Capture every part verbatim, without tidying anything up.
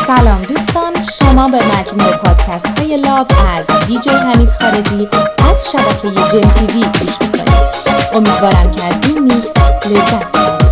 سلام دوستان، شما به مجموعه پادکست های لاو از دیجی حمید خارجی از شبکه جم تیوی گوش میکنید. امیدوارم که از این میکس لذت ببرید.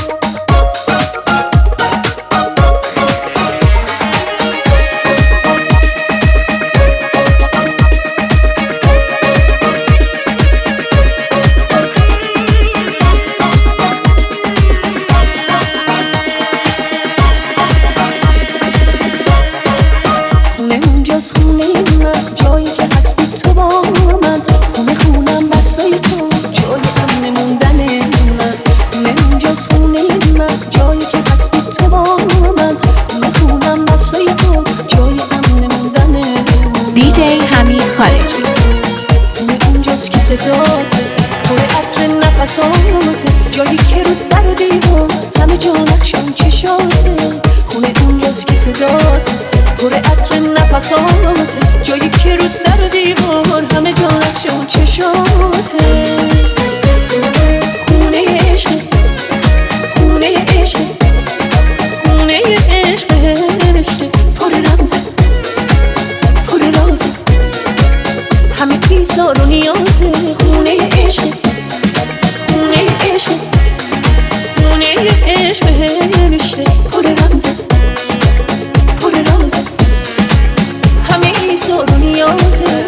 جایی که رو در و دیوار همه جا نقشم چشاته، خونه اونجاست که صدات پر عطر نفساته، جایی که رو در و دیوار همه جا نقشم چشاته. خونه عشق، خونه عشق، خونه عشق، عشق پر رمزه، پر رازه، همه ایثار و نیازه. خونه عشق، خونه عشق، خونه عشق نوشته پر رمزه، پر رازه، همه ایثار و نیازه.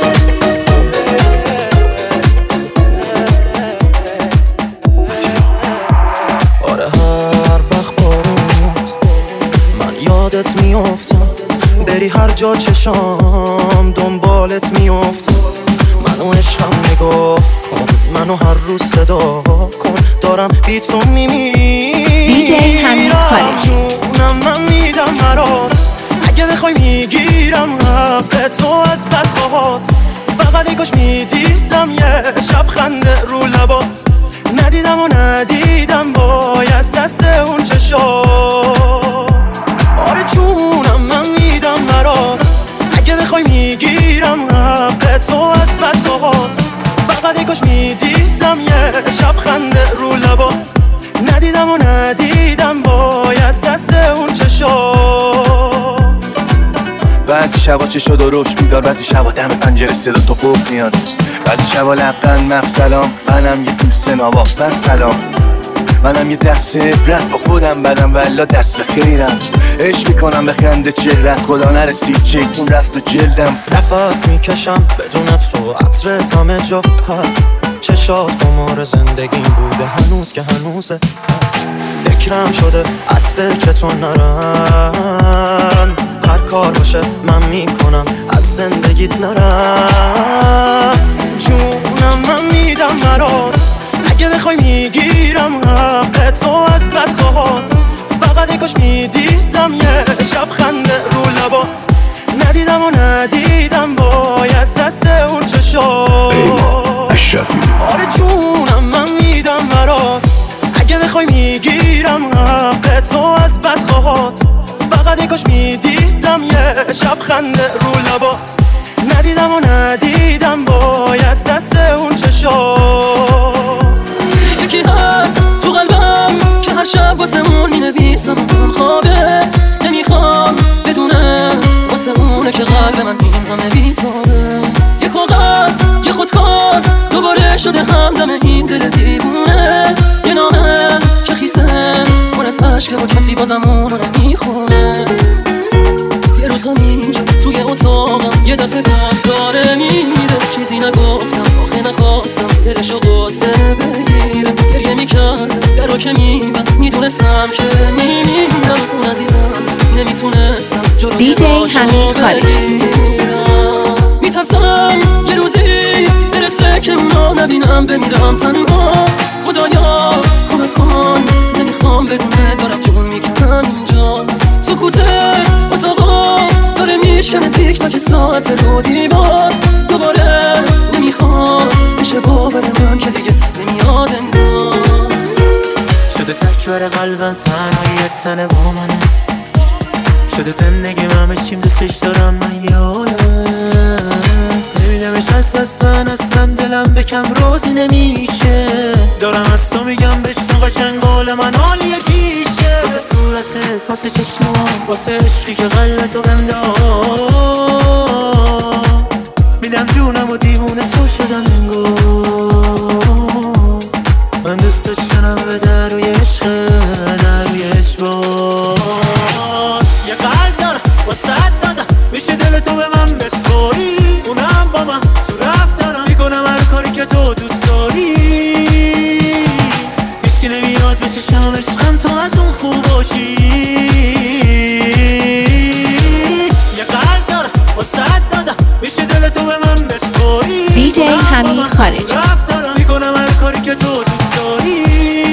آره هر وقت بارون من یادت میافتم، بری هر جا چشام دنبالت میافتم. منو عشقم نگاه کن، منو هر روز صدا کن، دارم بی تو میمیرم. دیجی حمید خارجی. جونم من میدم برات، اگه بخوای میگیرم حق تو از بدخواهات. فقط ای کاش میدیدم یه شب خنده رو لبات، ندیدم و ندیدم وای از دست اون چشات. آره جونم من میدم برات، اگه بخوای میگیرم حق تو از بدخواهات. فقط ای کاش میدیدم یه شب خنده رو لبات، ندیدم و ندیدم وای از دست اون چشات. بعضی شبا چشا دروش بیدار، بعضی شبا دم پنجره صدا تو خوب میاد، بعضی شبا لبخند مف سلام. منم یه دوست نابا بس سلام، منم یه دست عبرت با خودم بدم والا دست به خیرم. عشق میکنم به خنده چهرت، خدا نرسید چکون رست و جلدم. نفس میکشم بدون تو، عطرت همه جا هست. چشات خمار زندگی بوده هنوز که هنوزه هست. فکرم شده از فکر تو نرم، هر کار باشه من میکنم از زندگیت نرم. جونم من میدم برات، اگه بخوای میگیرم حق تو از بدخواهات. فقط ای کاش میدیدم یه شب خنده رو لبات، ندیدم و ندیدم وای از دست اون چشات. آره جونم من میدم برات، اگه بخوای میگیرم حق تو از بدخواهات. فقط ای کاش میدیدم یه شب خنده رو لبات، ندیدم و ندیدم وای از دست اون چشات. یکی هست تو قلبم که هر شب واسه اون مینویسم، اون خوابه نمیخوام بدونم واسه اونه که قلب من این همه بیتاره. یه کاغذ یه خودکار دوباره شده همدم این دل دیوونه، یه نامه که خیسه پر از عشق و کسی بازم اونو نمیخونه. یه روز همینجا توی اتاقم یه دفعه گفت داره میره، چیزی نگفتم آخه نخواستم دلشو قصه بگیرم. گریه میکرد درو که میبست، میدونستم که میمیرم. اون عزیزم نمیتونستم جلو دیجی حمید خارجی. میترسم یه روزی برسه که اونا نبینم بمیرم تنها. خدایا کمک کن، نمیخوام بدونه دارم جون میکنم اینجا. سکوته اتاقا داره میشکنه تیک تاک ساعت رو دیوار. دوباره نمیخوام بشه باور من که دیگه نمیاد انگار. شده تک بر قلبم تنهاییت تنه با منه، شده زندگی همه چیم دوستش دارم من یه حاله. نمیدمش از دست من اصلا دلم بکم روزی نمیشه. دارم از تو میگم بشنو قشنگ قول من حالیه پیشه. واسه صورتت واسه چشمام، واسه عشقی که قلبتو بهم داد. میدم جونم و دیوونه تو شدم انگار. من دوست داشتنم به دروی عشق، دروی اجبار. یه قلب دارم واسه دادم، میشه دل تو به من بسپاری. اونم با من تو رفتارم، میکنم هر کاری که تو دوست داری. هیچکی نمیاد بشه شم عشقم تو از اون خوب باشی. یه قلب دارم واسه دادم، میشه دل تو به من بسپاری. دیجی حمید خارجی. رفتارم میکنم هر کاری که تو دوست داری.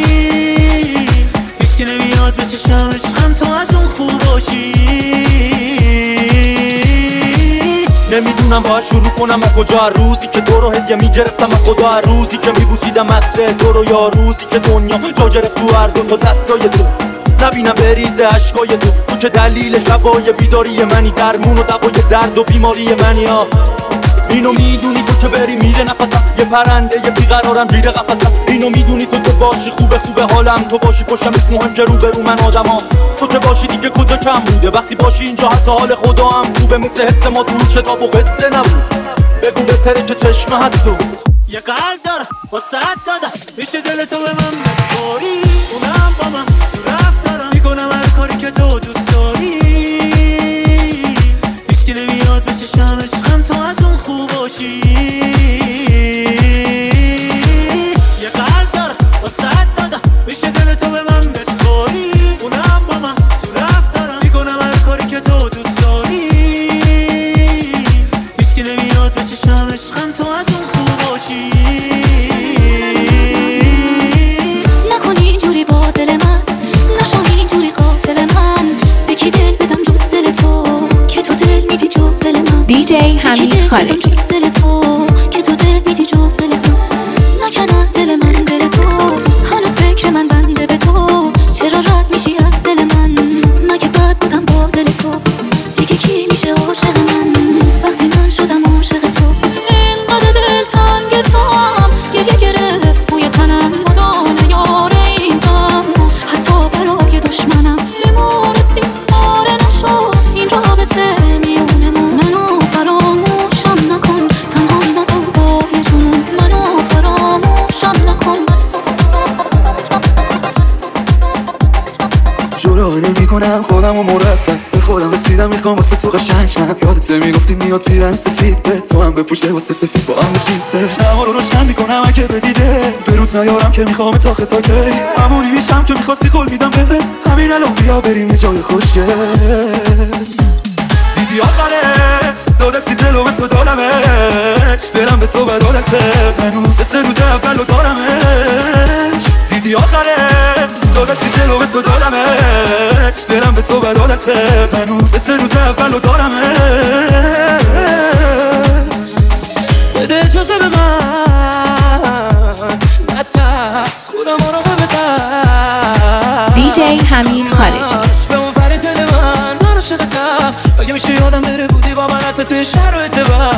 هیچکی نمیاد بشه شم عشقم تو از اون خوب باشی. نمیدونم باید شروع کنم از کجا، هر روزی که تو رو هدیه میگرفتم از خدا، هر روزی که میبوسیدم عطر تو رو، یا روزی که دنیا جا گرفت تو هر دو تا دستای تو. نبینم بریزه عشقای تو، تو که دلیل شبای بیداری منی، درمون و دوای درد و بیماری منی. ها اینو میدونی تو که بری میره نفسم، یه پرنده یه بیقرارم گیر قفسم. اینو میدونی تو که باشی خوبه خوبه حالم، تو باشی پشتم اسم مهم که رو برو من آدمام. تو که باشی دیگه کجا کم بوده، وقتی باشی اینجا حتی حال خدا هم خوبه. مثل حس ما تو کتاب و قصه نبود، بگو بهتره که چشمه هست تو. یه قلب دارم واسه دادم، میشه دل تو به من بسپاری. اونم با من تو رفتارم، میکنم هر کاری که تو دوست داری. هیچکی نمیاد بشه شم عشقم تو از اون خوب باشی. یه قلب دارم واسه دادم، میشه دل تو به من بسپاری. اونم با من تو رفتارم، میکنم هر کاری که تو دوست داری. هیچکی نمیاد بشه شم عشقم تو از اون خوب باشی. نکن اینجوری با دل من، نشو اینجوری قاتل من. بکی دل بدم جز دل تو، که تو دل میدی جز دل من. دیجی حمید خارجی. جز دل تو، که تو دل میدی جز دل من. نکن از دل من دل تو، هنوز فکر من بنده به تو. چرا رد میشی از دل من، مگه بد بودم با دل تو. دیگه کی میشه عاشق من وقتی من شدم عاشق تو. اینقدر دل تنگ تو هم گریه گرفت بوی تنم، مدانه یار این غم. حتی برای دشمنم بمونستی آره نشو این رابطه میونمون. منو فراموشم نکن، تنها نزن پای جنون. منو فراموشم نکن. جلوه نمی کنم خودم و مرتب، به خودم رسیدم میخوام واسه تو قشنگ شم. یادت میگفتی میاد پیرن سفید به تو هم بپوشه واسه سفید با هم بشیم سر. شما رو روشن میکنم اگه بدیده بروت نیارم که میخوام تا خطا کی. همونی میشم که میخواستی قول میدم بهت، همین الان بیا بریم یه جای خوشگل. دیدی آخره دو دستی دلو به تو دارمش، دلم به تو بدالته هنوز سه روز اولو دارمش. دیدی آخره دو دستی دلو به تو دارمش، دلم به تو بدالته هنوز سه روز اولو دارمش. بده اجازه به من نترس، خودم رو ببتر. دیجی حمید خارجی. به اون فر دل من من عاشقتم، اگه میشه یادم بره بودی با من حتی توی شهر و اعتبار.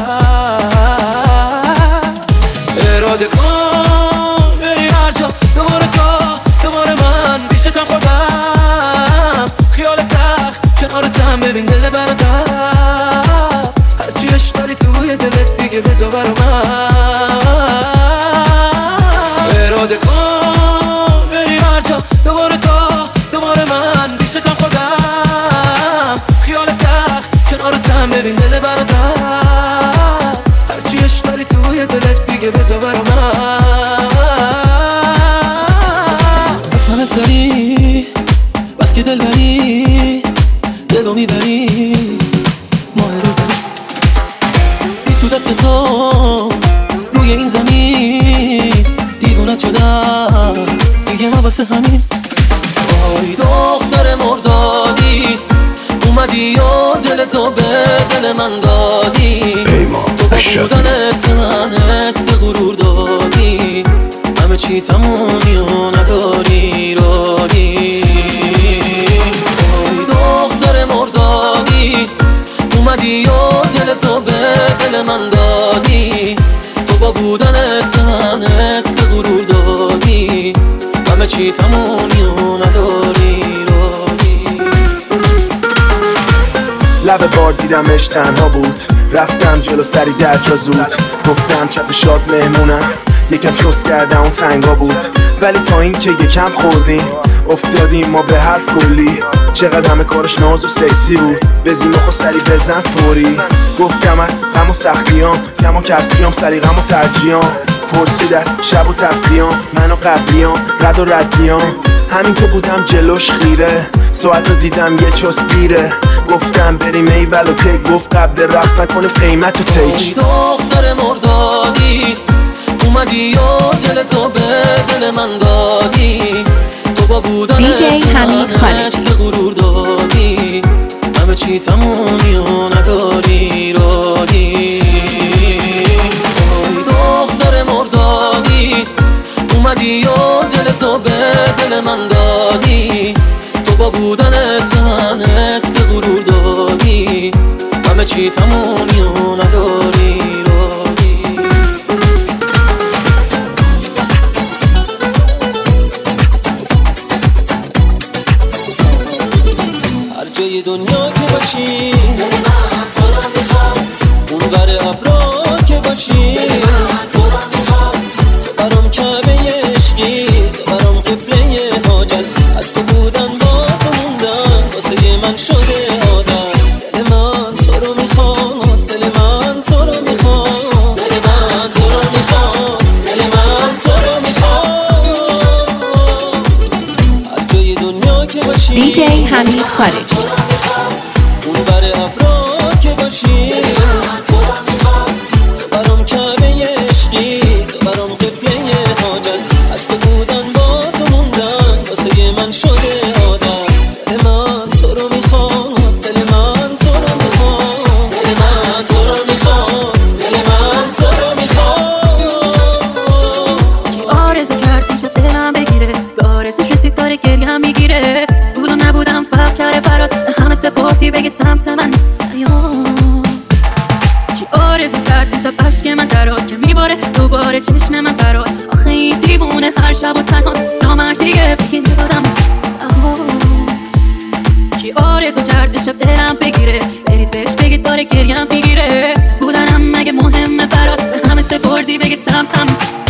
اراده کن بری هر جا، دوباره تا دوباره من پیشتم خودم. خیال تخت کنارتم، ببین دل برادر. هرچی عشق داری توی دلت دیگه بذار برا من. اراده کن بری هر جا، دوباره تا دوباره من پیشتم خودم. خیال تخت کنارتم، ببین دل برادر. هرچی عشق داری توی دلت دیگه بذار برا من. بس همه سری بس که دل بری، دلو میبری ماه روزه بی تو دست تو روی این زمین. دیوونت شدم دیگه ما واسه همین. آی دختر مردادی اومدی و دل تو به دل من دادی. تو با بودنت من حس غرور دادی، همه چی تمومی و نداری رانی. آی دختر مردادی اومدی و دل تو به دل من دادی. تو با بودنت من حس غرور دادی، همه چی تمومی و نداری رانی. لب بار دیدمش تنها بود، رفتم جلو سری در جا زود، گفتم چپ شاد مهمونم، یکم چوس کردم اون تنگا بود، ولی تا این که یکم خوردیم افتادیم ما به حرف کلی. چقدر همه کارش ناز و سکسی بود، بزیم خود سری بزن فوری. گفتم از غم و سختیام کم و کسیام، سلیقم و ترجیام، پرسید از شب و تفریام، من و قبلیام رد و ردیام. همین که بودم جلوش خیره، ساعت رو دیدم یه چوس دیره، گفتم بریم ایول و که گفت قبل رفت نکنه قیمت و تیج. دختر مردادی اومدی و دل تو به دل من دادی، تو با بودن دیجی حمید خارجی غرور دادی، همه چی تمومی و نداری رادی. دختر مردادی اومدی و دل تو به دل من دادی، تو با بودن من حس غرور دادی، همه چی تمومی و نداری رادی. هر جای دنیا که باشی دل من تو رو میخوام، اون بر ابرا که باشی تو رو میخوام، تو برام کعبه عشقی، تو برام قبله حاجت، از تو بودن با تو موندن واسه من شده عادت. دل من تو رو میخوام، دل من تو رو میخوام، دل من تو رو میخوام، دل من تو رو میخوام. هر جای دنیا که باشی دیجی حمید خارجی اون بر ابرا که باشی، تو برام کعبه عشقی، تو برام قبله حاجت، از تو بودن با تو موندن واسه من شده عادت. دل من تو رو میخوام، دل من تو رو میخوام، دل من تو رو میخوام، دل من تو رو میخوام. کی آرزو کرد این شب دلم بگیره، به آرزوش رسید داره گریم میگیره، بود و نبودم فرق کرده برات، همه سپردی بگید سمت من. کی آرزو کرد این شب عشق من درات که میباره دوباره چشم من برات، آخه این دیوونه هر شب و تنهاست، نامردیه بگید ندادم. کی آرزو کرد این شب دلم بگیره، برید بهش بگید داره گریم میگیره، بودنم مگه مهمه برات، همه سپردی بگید سمتم.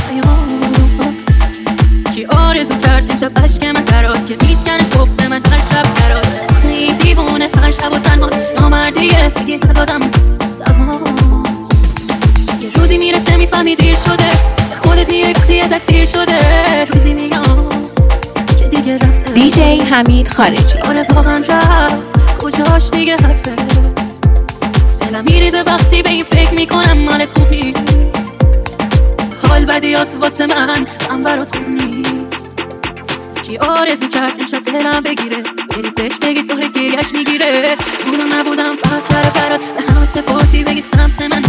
کی آرزو کرد این شب عشق من درات که میشکنه بغض من هر شب برات، آخه این دیوونه هر شب و تنهاست، نامردیه بگید ندادم. یه روزی میرسه میفهمی دیر شده، خودت میگفتی ازت دیر شده، روزی میگم که دیگه رفته. دیجی حمید خارجی آره واقعا رفت، کجاش دیگه حرفه، دلم میریزه وقتی به این فکر میکنم مالت خوب نیست، حال بدیات واسه من من برات خوب نیست. کی آرزو کرد امشب دلم بگیره، برید بهش بگید داره گریش میگیره، بودم نبودم فرق کرده برات، به همه سپردی بگید سمت من.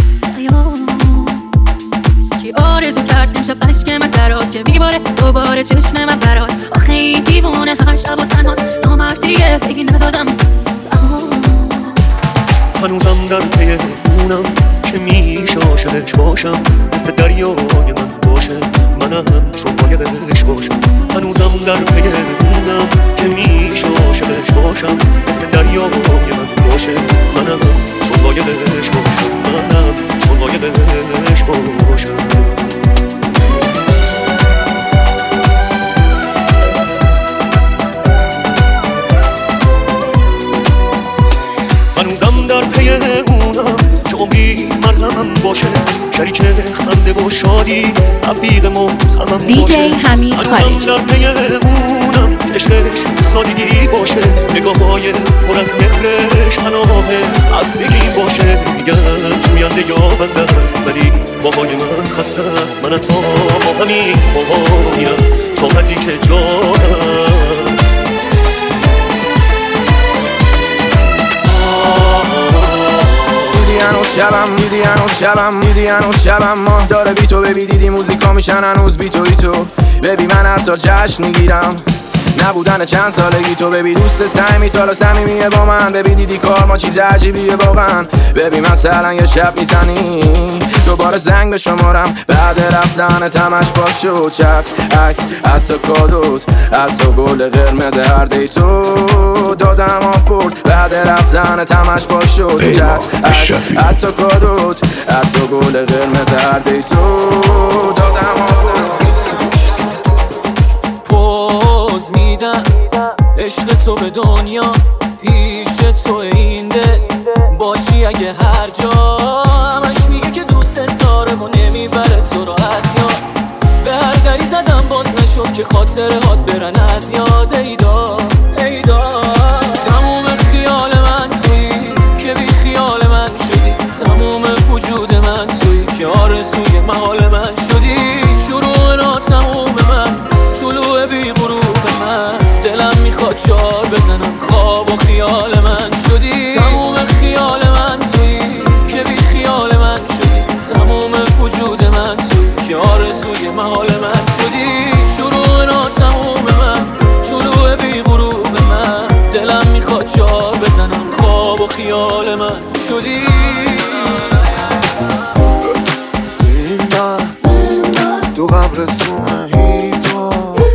کی آرزو کرد امشب عشق من درات که میباره دوباره چشم من برات، آخه این دیوونه هر شب و تنهاست، نامردیه بگید ندادم. هنوزم در پی اونم که میشه عاشقش باشم، مثل دریای من باشه منم چون بایدش باشم. هنوزم در پی اونم که میشه عاشقش باشم، مثل دریای من باشه منم چون بایدش باشم، منم چون بایدش باشم. هنوزم در پی اونم که عمری مرهمم باشه، شریک خنده و شادی رفیق محتمم باشه. دیجی حمید خارجی هنوزم در پی اونم که عشقش سادگی باشه، نگاه‌های پر از مهرش پناه خستگی باشه. میگن جوینده یا بنده است ولی باهای من خسته است، من تا با همین باها میرم تا حدی که جانم. هنوز شبم دیدی، هنوز شبم دیدی، هنوز شبم ماه داره بی تو، ببی دیدی موزیکا میشن هنوز بی تو بی تو، ببی من هر سال جشن میگیرم نبودن چند سالگی تو، ببی دوست سعی تو صمیمیه با من، ببی دیدی کار ما چیز عجیبیه واقعا، ببی مثلا یه شب میزنی دوباره زنگ به شمارم، بعد رفتن تمش باز شد چت عکس حتی کادوت، حتی گل قرمز هر دی تو دادم آف برد، بعد رفتن تمش پاک شد جد حتی کدود حتی گل قرمز هردی تو دادم پوز میدم عشق تو به دنیا پیش تو این دل باشی اگه هر جا همش میگه که دوست داره و نمیبره تو رو از یاد به هر دری زدم باز نشد که خاطره هات برن از یاد ایدا ایدا تموم خیال من توی که بی خیال من شدی تموم وجود من توی که آرزوی محال من شدی شروع ناتموم من طلوع بی غروب من دلم میخواد جار بزنم خواب و خیال من شدی تموم خیال من توی که بی خیال من شدی تموم وجود من توی که آرزوی محال من شدی شروع ناتموم من طلوع بی غروب من دلم میخواد جار بزنم خواب و خیال من شدی تو قبرستون هیپا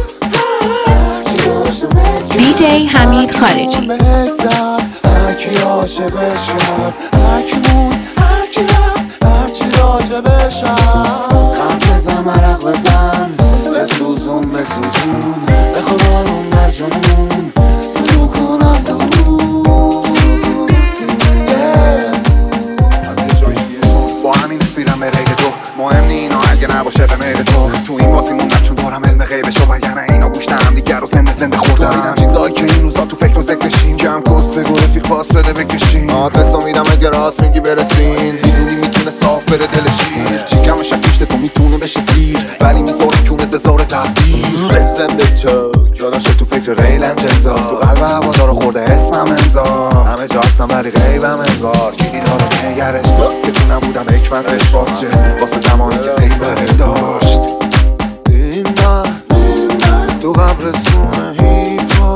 دی جی حمید خارجی هرکی عاشقش شد هرکی مون هرکی رفت هرچی راجبش شد خم بزن مرق بزن بسوزون بسوزون به خدا روم در جنون رو کن از دور از یه جایی با همین تصویرم به غیر تو مهم نی اینا اگه نباشه به میل تو تو این بازی موندم چون دارم علم غیبشو وگرنه اینا گوشت هم دیگر رو زنده زنده خوردم میدم چیزایی که این روزا تو فکر و ذکرشین جمع کس بگو رفیق خواست بده بکشین آدرس رو میدم اگه راست میگی برسین میدونی میتونه صاف بره دلشیر شکم شکیشت تو میتونه بشه سیر ولی میذاری کونت بذاره تبدیل زنده چک جاداش تو فکر ریل انجلزا تو قلب هوادارو خورده اسمم امضا همه جا هستم ولی غیبم انگار کلی دارو نگرش که تو نبودم حکمتش باز شه واسه زمانی که سیل بره داشت این من تو قبرستون هیپا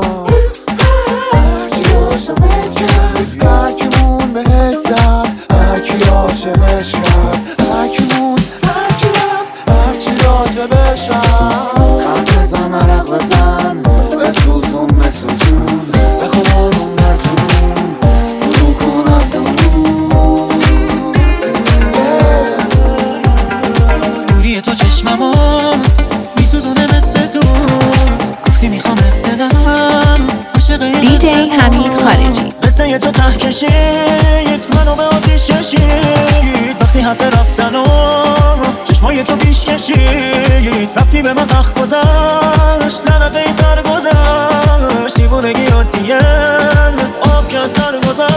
هرکی مون به حسد هرکی عاشقش کرد هرکی مون هرکی رفت هرچی راجبش شد خم بزن مرق بزن بسوزون بسوزون به خدا روم در جنون رو کن از دور دوری تو چشممو میسوزونه مثل تو گفتی میخوام بدم دی جی حمید خارجی مثل یه تو ته کشید منو به آتیش کشید وقتی حد رفتن و چشمای تو پیش کشید رفتی به من زخم گذاشت لعنت ای سر گذاشت دیوونگی عادیه آب که سر گذاشت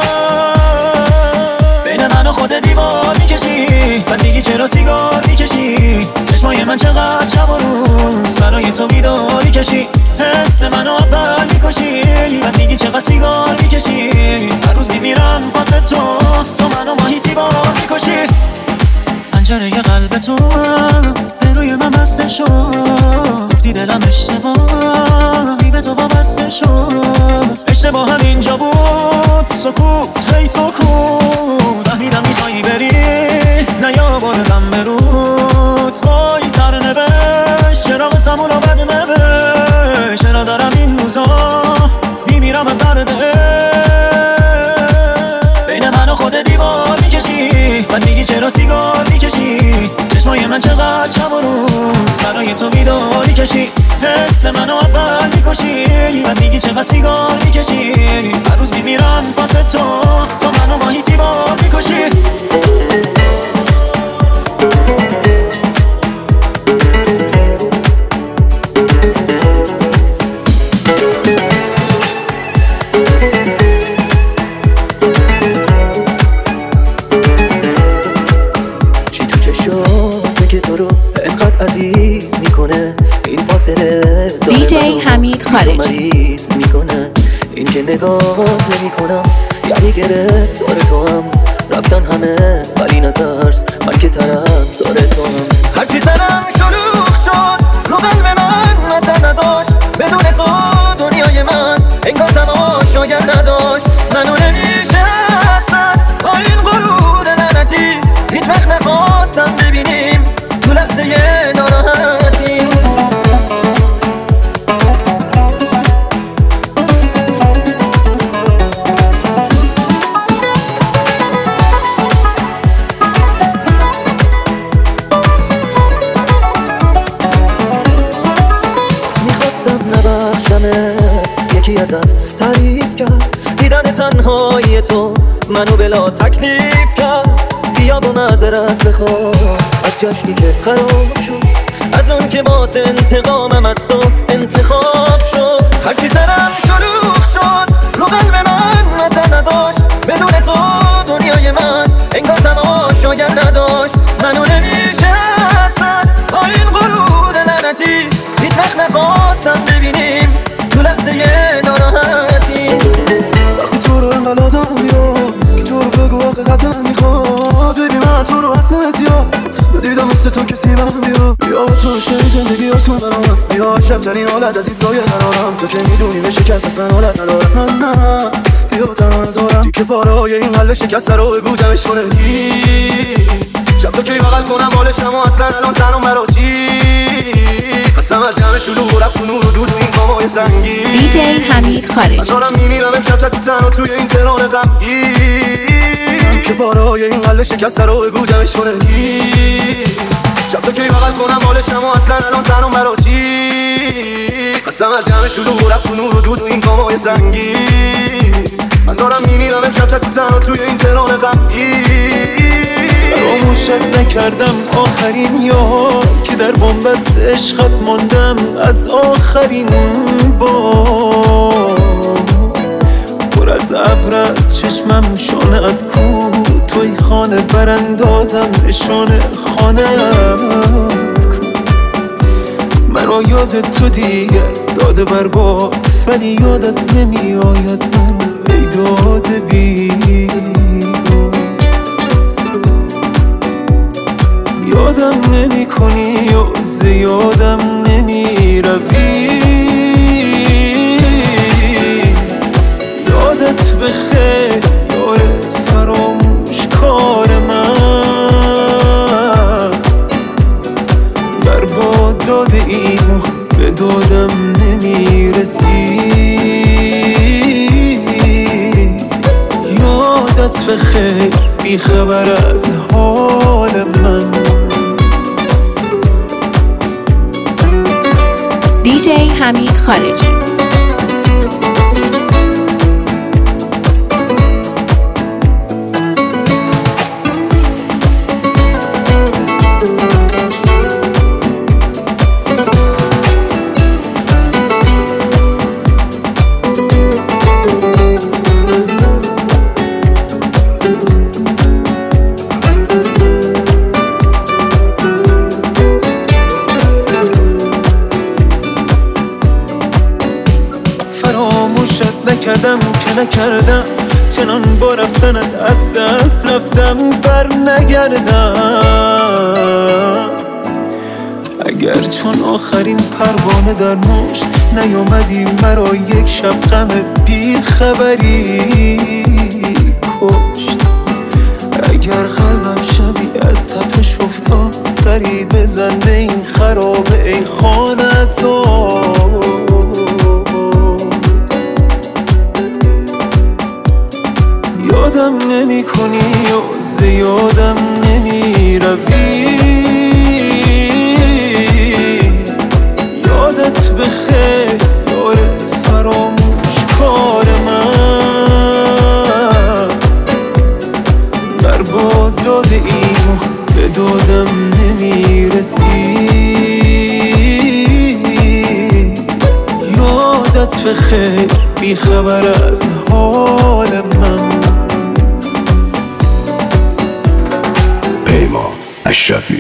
بین من و خود دیوار میکشی بعد میگی چرا سیگار میکشی چشمای من چقدر شب و روز برای تو بیداری کشی حس منو اول میکشی بعد میگی چقدر سیگار میکشی هر روز میمیرم واسه تو تو منو ماهی سیبار میکشی پنجره قلب تو به روی من بسته شد گفتی دلم اشتباه بی به تو وابسته شد اشتباه هم اینجا بود سکوت هی سکوت فهمیدم میخوایی بری نیاوردم به رود وای سر نوشت چراغ سمونو بد نوشت چرا دارم این روزا میمیرم از درد بین من و خود دیوار میکشی بعد میگی چرا سیگار میکشی چشمای من چقدر شب و روز برای تو بیداری کشی حس منو اول میکشی بعد میگی چقدر سیگار میکشی هر روز میمیرم واسه تو تو منو ماهی سیبار میکشی دی جی حمید خارجی میکنه این که نگاه نمی کنم یعنی گرفت داره تو هم رفتن همه ولی نترس من که طرف داره تو هم هرچی سرم شلوغ شد رو قلب من اثر نداشت بدون تو دنیای من انگار تماشاگر نداشت منو نمیشه حدسن با این غرور لعنتی هیچ وقت نخواستم ببینیم تو لحظه ناراحتی کرد دیدن تنهایی تو منو بلا تکلیف کرد بیا با معذرت بخواه از جشنی که خراب شد از اون که باز انتقامم از تو انتخاب شد هرچی سرم شلوغ شد رو قلب من نظر نداشت بدون تو دنیای من انگار تماشاگر نداشت منو نمیشه حد با این غرور لعنتی هیچ وقت نخواستم ببینیم تو لحظه ناراحتی وقتی تو رو انقدر لازم بیا که تو رو بگو حقیقتا میخواد ببین من تو رو حسنت یا دیدم مثل تو کسی من بیا بیا تو شنی زندگی آسون برام بیا شب ترین حالت از این سایه ندارم تو که میدونی به شکست اصلا حالت ندارم من نه بیا تنها نزارم دی که پاره های این قلب شکست رو بگو جمعش کنه شب تو که بغل کنم حالش اما اصلا الان تنها مرا چی قسم از جمع شلوغ و رفت و نور و دود و این کامای سنگی دیجی حمید خارجی. من دارم میمیرم امشب تک تنها توی این تهران غمگین که پاره های این قلب شکست رو بگو جمعش کنه شب تو که بغل کنم حالش اما اصلا الان تنها مرا چی قسم از جمع شلوغ و رفت و نور و دود و این کامای سنگی من دارم میمیرم امشب تک تنها توی این تهران غمگین فراموشت نکردم آخرین یار که در بنبست عشقت ماندم از آخرین بار پر از ابر از چشمم شانه ات کو توی خانه براندازم نشانه خانه کو مرا یاد تو دیگر داده برباد ولی یادت نمی آید مرا ای داده بی یادم نمی کنی و زیادم نمی روی یادت بخیر یار فراموش کار من برباد داده اینو به دادم نمی رسی یادت بخیر بی خبر از حال من دیجی حمید خارجی. نکردم که نکردم چنان با رفتنت از دست رفتم بر نگردم اگر چون آخرین پروانه در مشت نیامدی مرا یک شب غم بی خبری کشت اگر قلبم شبی از تپش افتاد سری بزنه این خرابه ای خانه تو یادم نمی کنی و زیادم نمی روی یادت بخیر یار فراموش کار من برباد داده اینو به دادم نمی رسی یادت بخیر بی خبر از حال من پیمان اشرفی